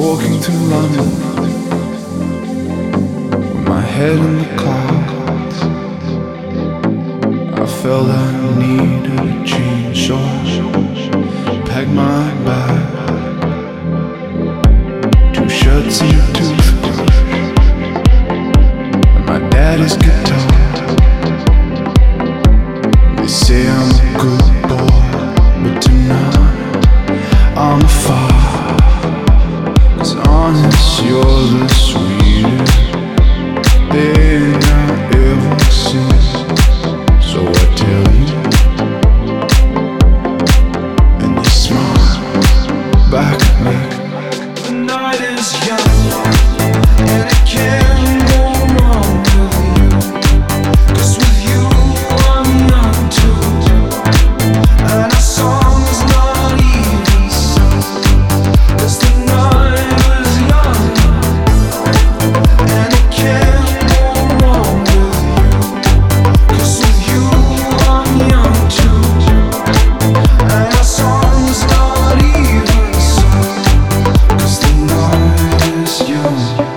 walking through London with my head in the clouds. I felt I needed a change, so I packed my bag, 2 shirts and a toothbrush, and my daddy's guitar. They say I'm a good boy, but tonight I'm a fire. 'Cause honest, you're the sweetest thing I've ever seen. So I tell you, and you smile back at me. The night is young, and it can't go wrong with you. 'Cause with you I'm young too, and our song is not even sung. 'Cause the night is young, and it can't go wrong with you. 'Cause with you I'm young too, and our song is not even sung. 'Cause the night is young.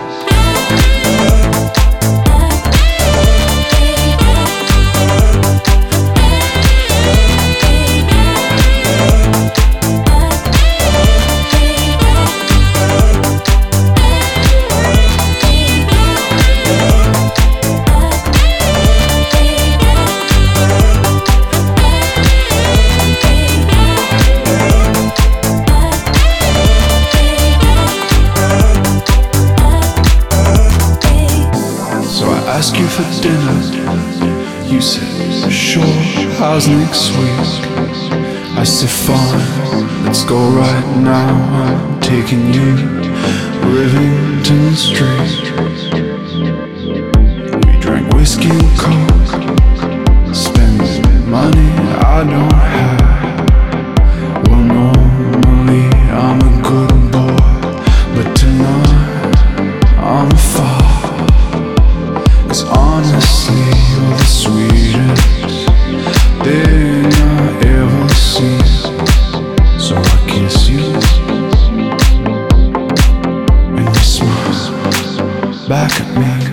Ask you for dinner, you said sure, how's next week? I said fine, let's go right now. I'm taking you Rivington Street. We drank whiskey and coke, spending money I don't have. Well, normally I'm a good boy, but tonight I'm a fire. 'Cause honestly, you're the sweetest thing I've ever seen. So I kiss you, and you smile back at me.